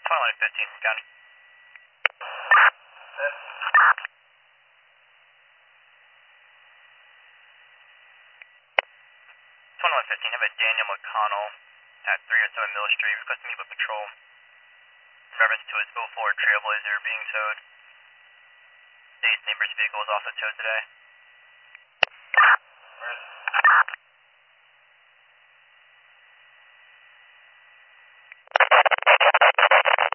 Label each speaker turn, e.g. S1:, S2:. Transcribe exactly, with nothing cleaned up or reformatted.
S1: twenty-one fifteen, got it. twenty-one fifteen, have a Daniel McConnell at three oh seven Mill Street, request to meet with patrol in reference to his oh four Trailblazer being towed. Day's neighbor's vehicle was also towed today.